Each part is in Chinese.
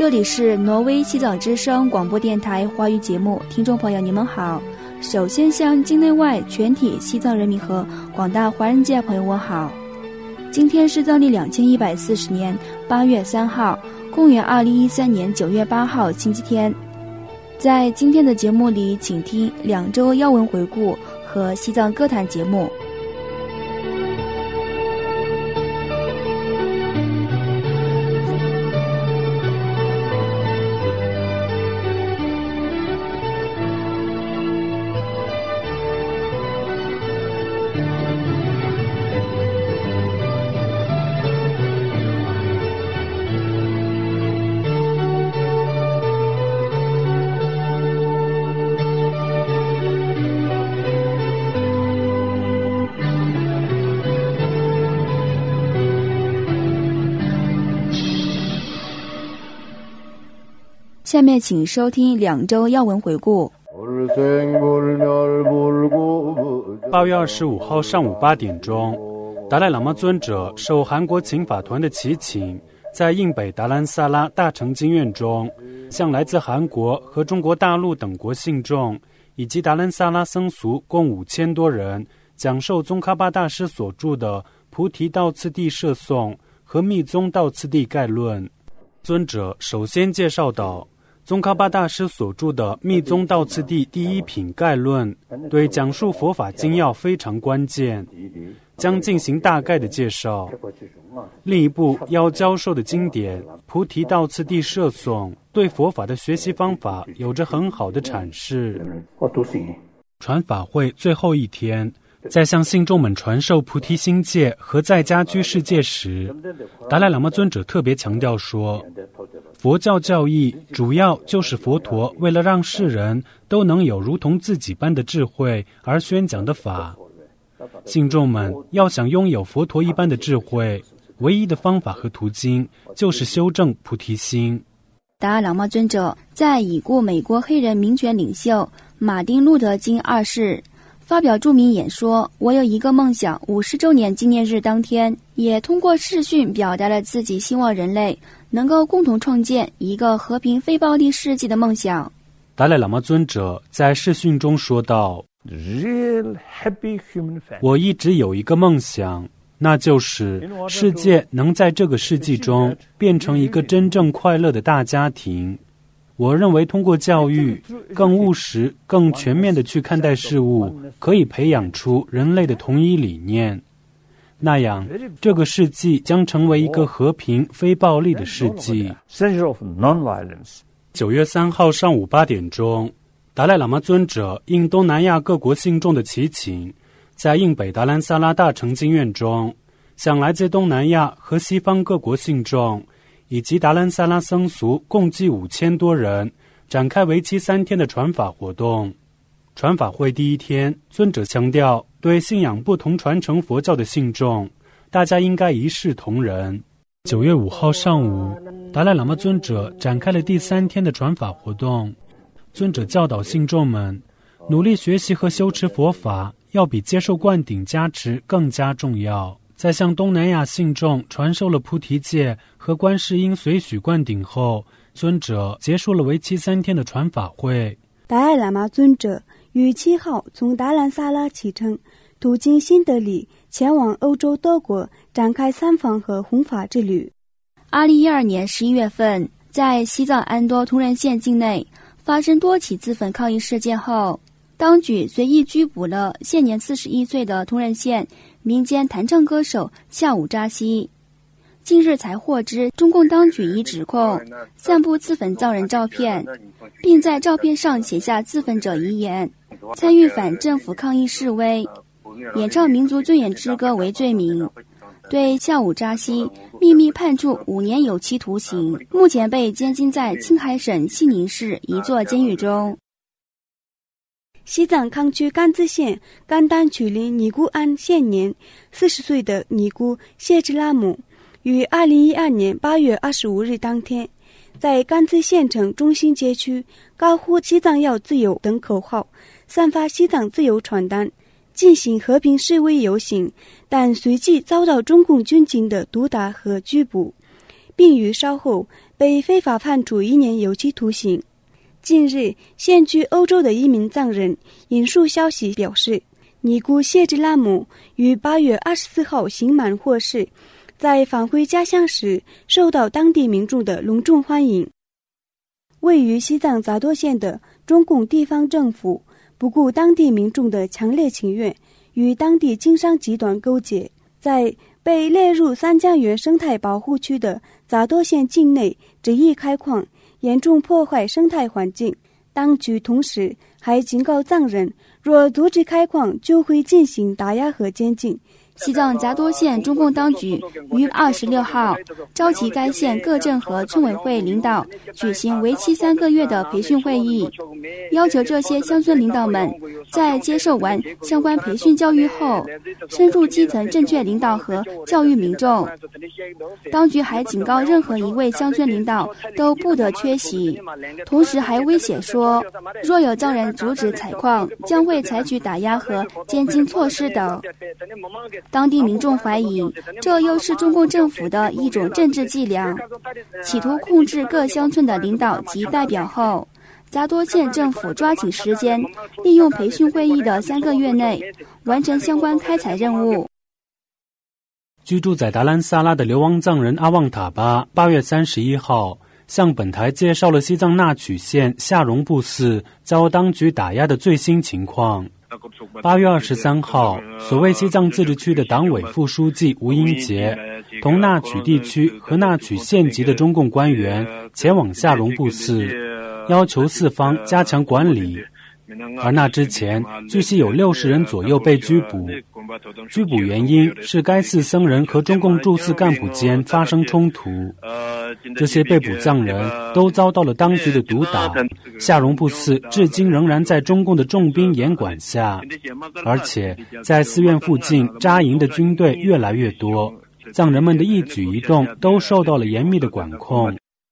这里是挪威西早之声广播电台华语节目，听众朋友你们好。首先向境内外全体西藏人民和广大华人界朋友问好。今天是藏历2140年8月3号，公元2013年9月8号星期天。在今天的节目里，请听2周要闻回顾和西藏歌坛节目。下面请收听2周要闻回顾。 8月25号上午8点钟，达赖喇嘛尊者受韩国请法团的祈请，在印北达兰萨拉大成经院中，向来自韩国和中国大陆等国信众以及达兰萨拉僧俗共5000多人，讲授宗喀巴大师所著的《菩提道次第摄颂》和《密宗道次第概论》。尊者首先介绍道，宗喀巴大师所著的《密宗道次第第一品概论》对讲述佛法精要非常关键，将进行大概的介绍。另一部要教授的经典《菩提道次第摄颂》对佛法的学习方法有着很好的阐释。传法会最后一天，在向信众们传授菩提心戒和在家居士戒时，达赖喇嘛尊者特别强调说，佛教教义主要就是佛陀为了让世人都能有如同自己般的智慧而宣讲的法。信众们要想拥有佛陀一般的智慧，唯一的方法和途径就是修正菩提心。 达赖喇嘛尊者在已故美国黑人民权领袖马丁·路德·金2世发表著名演说《我有一个梦想》50周年纪念日当天，也通过视讯表达了自己希望人类能够共同创建一个和平非暴力世界的梦想。 达赖喇嘛尊者在视讯中说道，我一直有一个梦想，那就是世界能在这个世纪中变成一个真正快乐的大家庭。我认为通过教育更务实更全面地去看待事物，可以培养出人类的统一理念，那样这个世纪将成为一个和平非暴力的世纪。9月3号上午8点钟，达赖喇嘛尊者应东南亚各国信众的祈请，在印北达兰萨拉大成经院中，向来自东南亚和西方各国信众以及达兰萨拉僧俗共计5000多人，展开为期3天的传法活动。传法会第一天，尊者强调，对信仰不同传承佛教的信众，大家应该一视同仁。9月5号上午，达赖喇嘛尊者展开了第3天的传法活动。尊者教导信众们，努力学习和修持佛法，要比接受灌顶加持更加重要。在向东南亚信众传授了菩提戒和观世音随许灌顶后，尊者结束了为期3天的传法会。 达赖喇嘛尊者于7号从达兰萨拉启程，途经新德里，前往欧洲多国，展开参访和弘法之旅。 2012年11月份，在西藏安多通仁县境内发生多起自焚抗议事件后，当局随意拘捕了现年41岁的通仁县民间弹唱歌手恰武扎西。近日才获知，中共当局已指控散布自焚藏人照片，并在照片上写下自焚者遗言，参与反政府抗议示威，演唱民族尊严之歌为罪名，对恰武扎西秘密判处5年有期徒刑，目前被监禁在青海省西宁市一座监狱中。 西藏康区甘孜县甘丹曲林尼姑庵现年40岁的尼姑谢之拉姆，于2012年8月25日当天，在甘孜县城中心街区高呼西藏要自由等口号，散发西藏自由传单，进行和平示威游行，但随即遭到中共军警的毒打和拘捕，并于稍后被非法判处1年有期徒刑。近日，现居欧洲的一名藏人引述消息表示，尼姑谢之拉姆于8月24号刑满获释，在返回家乡时受到当地民众的隆重欢迎。位于西藏杂多县的中共地方政府不顾当地民众的强烈请愿，与当地经商集团勾结，在被列入三江源生态保护区的杂多县境内执意开矿，严重破坏生态环境。当局同时还警告藏人，若阻止开矿就会进行打压和监禁。 西藏杂多县中共当局于26号召集该县各镇和村委会领导举行为期3个月的培训会议，要求这些乡村领导们在接受完相关培训教育后，深入基层正确领导和教育民众。当局还警告任何一位乡村领导都不得缺席，同时还威胁说，若有藏人阻止采矿，将会采取打压和监禁措施等。当地民众怀疑，这又是中共政府的一种政治伎俩，企图控制各乡村的领导及代表后，杂多县政府抓紧时间，利用培训会议的3个月内完成相关开采任务。 居住在达兰萨拉的流亡藏人阿旺塔巴8月31号向本台介绍了西藏纳曲县夏荣布寺遭当局打压的最新情况。8月23号，所谓西藏自治区的党委副书记吴英杰同纳曲地区和纳曲县级的中共官员前往夏荣布寺，要求四方加强管理。而那之前，据悉有60人左右被拘捕，拘捕原因是该寺僧人和中共驻寺干部间发生冲突。这些被捕藏人都遭到了当局的毒打，夏荣布寺至今仍然在中共的重兵严管下，而且在寺院附近扎营的军队越来越多，藏人们的一举一动都受到了严密的管控。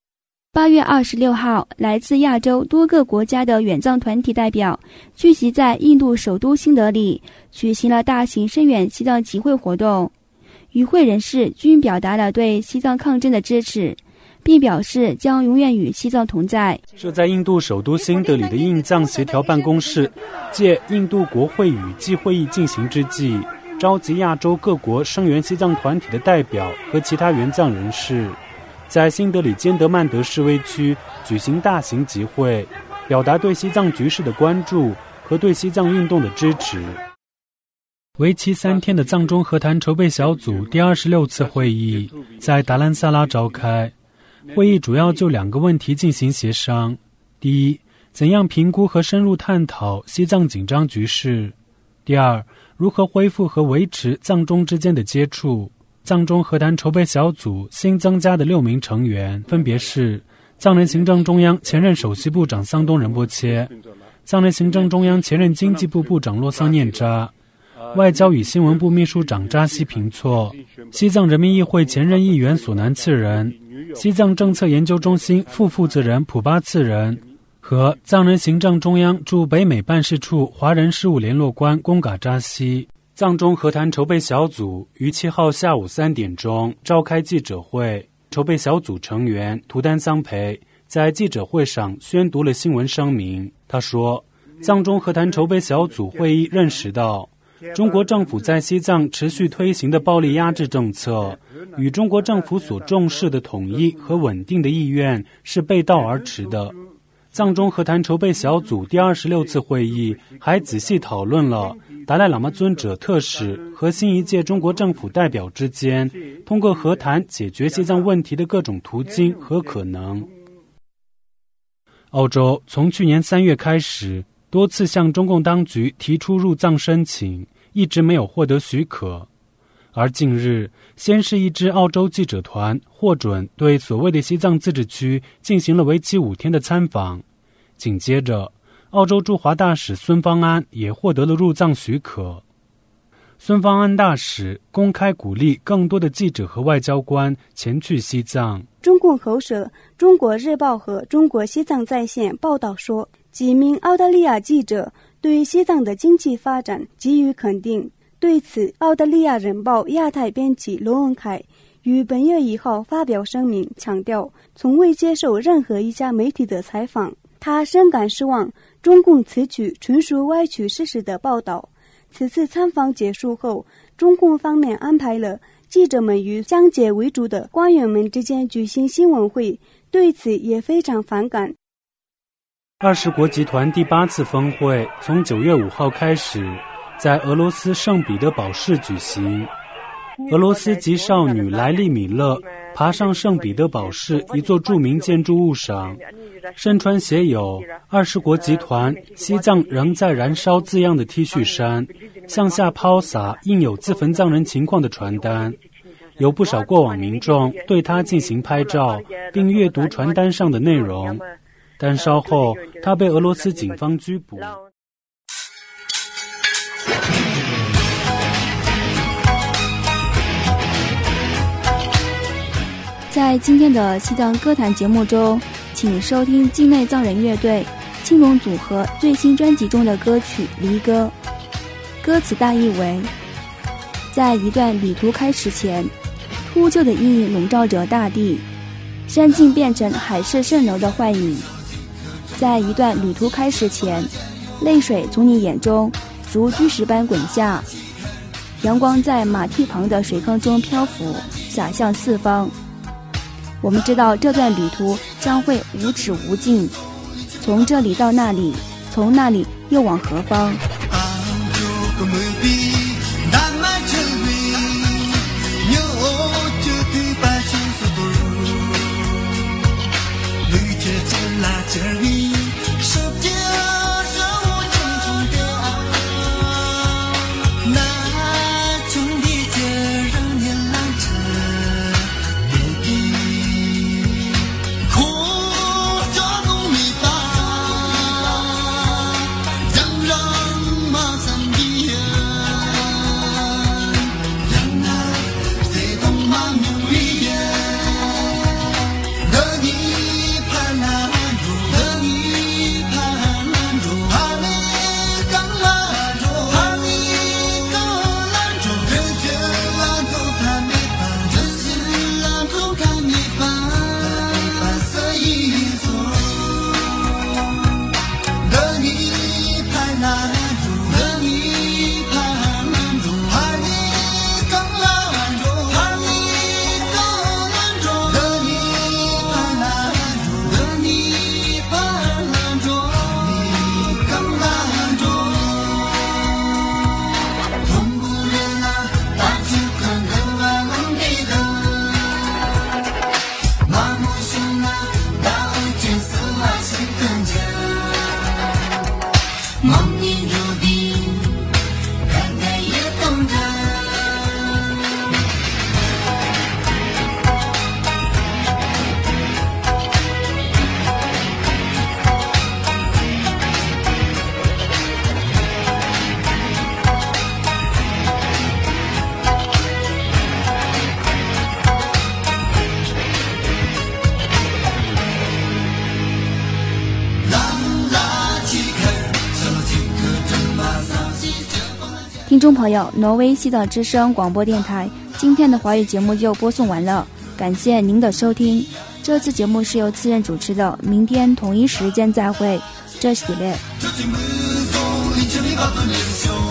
8月26号，来自亚洲多个国家的远藏团体代表聚集在印度首都新德里，举行了大型声援西藏集会活动。与会人士均表达了对西藏抗争的支持，并表示将永远与西藏同在。 设在印度首都新德里的印藏协调办公室，借印度国会雨季会议进行之际，召集亚洲各国声援西藏团体的代表和其他援藏人士，在新德里坚德曼德示威区举行大型集会，表达对西藏局势的关注和对西藏运动的支持。为期3天的藏中和谈筹备小组第26次会议在达兰萨拉召开。会议主要就2个问题进行协商：第一，怎样评估和深入探讨西藏紧张局势；第二，如何恢复和维持藏中之间的接触。藏中和谈筹备小组新增加的6名成员分别是藏人行政中央前任首席部长桑东仁波切、藏人行政中央前任经济部部长洛桑念扎、外交与新闻部秘书长扎西平措、西藏人民议会前任议员索南次仁、西藏政策研究中心副负责人普巴次仁和藏人行政中央驻北美办事处华人事务联络官贡嘎扎西。藏中和谈筹备小组于7号下午3点钟召开记者会，筹备小组成员图丹桑培在记者会上宣读了新闻声明。他说，藏中和谈筹备小组会议认识到，中国政府在西藏持续推行的暴力压制政策与中国政府所重视的统一和稳定的意愿是背道而驰的。藏中和谈筹备小组第26次会议还仔细讨论了达赖喇嘛尊者特使和新一届中国政府代表之间通过和谈解决西藏问题的各种途径和可能。澳洲从去年3月开始多次向中共当局提出入藏申请，一直没有获得许可。而近日，先是一支澳洲记者团获准对所谓的西藏自治区进行了为期5天的参访，紧接着澳洲驻华大使孙方安也获得了入藏许可。孙方安大使公开鼓励更多的记者和外交官前去西藏。 中共喉舌中国日报和中国西藏在线报道说，几名澳大利亚记者对西藏的经济发展给予肯定。对此，澳大利亚人报亚太编辑罗文凯于本月1号发表声明，强调从未接受任何一家媒体的采访。他深感失望，中共此举纯属歪曲事实的报道。此次参访结束后，中共方面安排了记者们与讲解为主的官员们之间举行新闻会，对此也非常反感。 20国集团第8次峰会从9月5号开始，在俄罗斯圣彼得堡市举行。俄罗斯籍少女莱利米勒爬上圣彼得堡市一座著名建筑物上，身穿写有20国集团西藏仍在燃烧字样的 T 恤衫，向下抛洒印有自焚藏人情况的传单。有不少过往民众对她进行拍照，并阅读传单上的内容，但稍后她被俄罗斯警方拘捕。 在今天的西藏歌坛节目中，请收听境内藏人乐队青龙组合最新专辑中的歌曲《离歌》。歌词大意为：在一段旅途开始前，秃鹫的阴影笼罩着大地，山径变成海市蜃楼的幻影。在一段旅途开始前，泪水从你眼中如巨石般滚下，阳光在马蹄旁的水坑中漂浮，洒向四方。我们知道这段旅途将会无止无尽，从这里到那里，从那里又往何方？听众朋友，挪威西藏之声广播电台今天的华语节目就播送完了，感谢您的收听。这次节目是由次任主持的，明天同一时间再会。这是李烈。